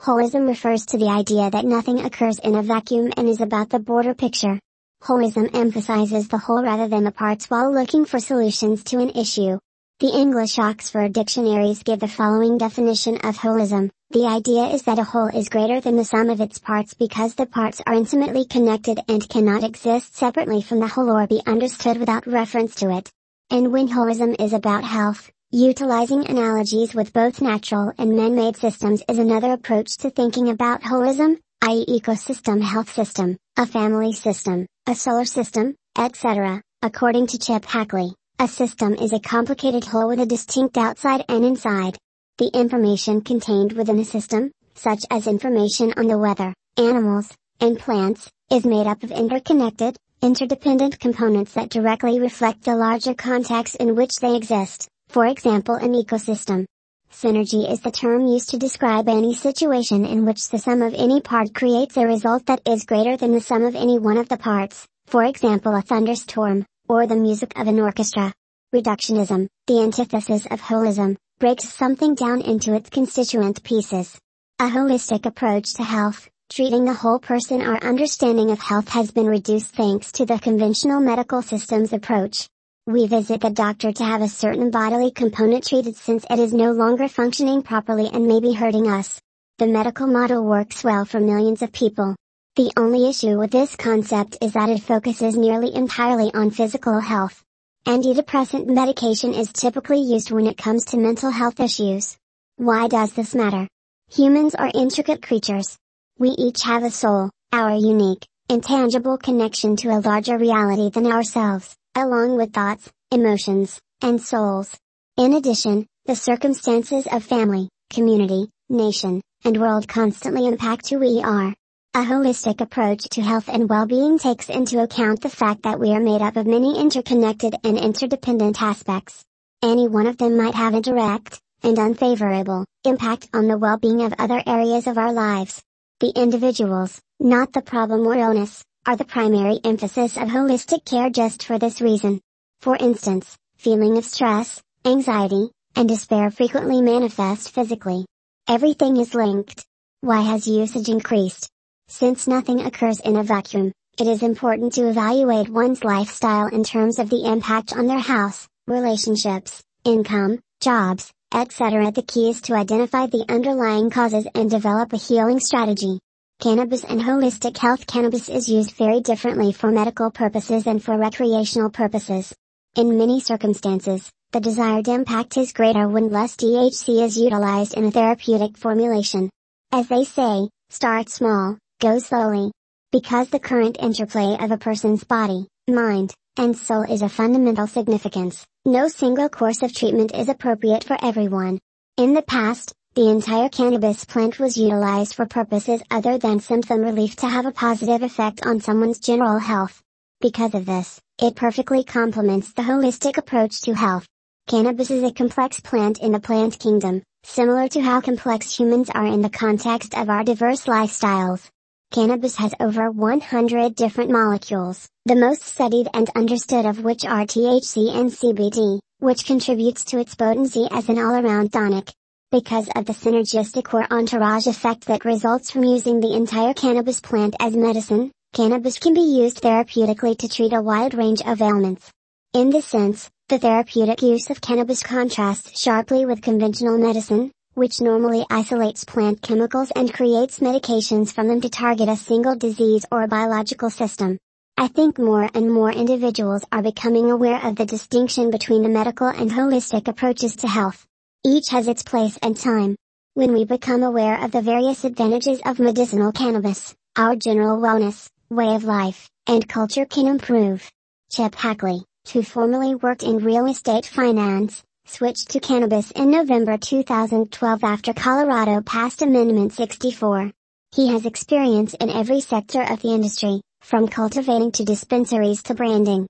Holism refers to the idea that nothing occurs in a vacuum and is about the broader picture. Holism emphasizes the whole rather than the parts while looking for solutions to an issue. The English Oxford dictionaries give the following definition of holism: the idea is that a whole is greater than the sum of its parts because the parts are intimately connected and cannot exist separately from the whole or be understood without reference to it. And when holism is about health, utilizing analogies with both natural and man-made systems is another approach to thinking about holism, i.e. ecosystem, health system, a family system, a solar system, etc. According to Chip Hackley, a system is a complicated whole with a distinct outside and inside. The information contained within a system, such as information on the weather, animals, and plants, is made up of interconnected, interdependent components that directly reflect the larger context in which they exist, for example an ecosystem. Synergy is the term used to describe any situation in which the sum of any part creates a result that is greater than the sum of any one of the parts, for example a thunderstorm, or the music of an orchestra. Reductionism, the antithesis of holism, breaks something down into its constituent pieces. A holistic approach to health, treating the whole person or understanding of health has been reduced thanks to the conventional medical systems approach. We visit the doctor to have a certain bodily component treated since it is no longer functioning properly and may be hurting us. The medical model works well for millions of people. The only issue with this concept is that it focuses nearly entirely on physical health. Antidepressant medication is typically used when it comes to mental health issues. Why does this matter? Humans are intricate creatures. We each have a soul, our unique, intangible connection to a larger reality than ourselves, along with thoughts, emotions, and souls. In addition, the circumstances of family, community, nation, and world constantly impact who we are. A holistic approach to health and well-being takes into account the fact that we are made up of many interconnected and interdependent aspects. Any one of them might have a direct, and unfavorable, impact on the well-being of other areas of our lives. The individuals, not the problem or illness, are the primary emphasis of holistic care just for this reason. For instance, feeling of stress, anxiety, and despair frequently manifest physically. Everything is linked. Why has usage increased? Since nothing occurs in a vacuum, it is important to evaluate one's lifestyle in terms of the impact on their health, relationships, income, jobs, etc. The key is to identify the underlying causes and develop a healing strategy. Cannabis and holistic health. Cannabis is used very differently for medical purposes and for recreational purposes. In many circumstances, the desired impact is greater when less THC is utilized in a therapeutic formulation. As they say, start small, go slowly. Because the current interplay of a person's body, mind, and soul is of fundamental significance, no single course of treatment is appropriate for everyone. In the past, the entire cannabis plant was utilized for purposes other than symptom relief to have a positive effect on someone's general health. Because of this, it perfectly complements the holistic approach to health. Cannabis is a complex plant in the plant kingdom, similar to how complex humans are in the context of our diverse lifestyles. Cannabis has over 100 different molecules, the most studied and understood of which are THC and CBD, which contributes to its potency as an all-around tonic. Because of the synergistic or entourage effect that results from using the entire cannabis plant as medicine, cannabis can be used therapeutically to treat a wide range of ailments. In this sense, the therapeutic use of cannabis contrasts sharply with conventional medicine, which normally isolates plant chemicals and creates medications from them to target a single disease or biological system. I think more and more individuals are becoming aware of the distinction between the medical and holistic approaches to health. Each has its place and time. When we become aware of the various advantages of medicinal cannabis, our general wellness, way of life, and culture can improve. Chip Hackley, who formerly worked in real estate finance, switched to cannabis in November 2012 after Colorado passed Amendment 64. He has experience in every sector of the industry, from cultivating to dispensaries to branding.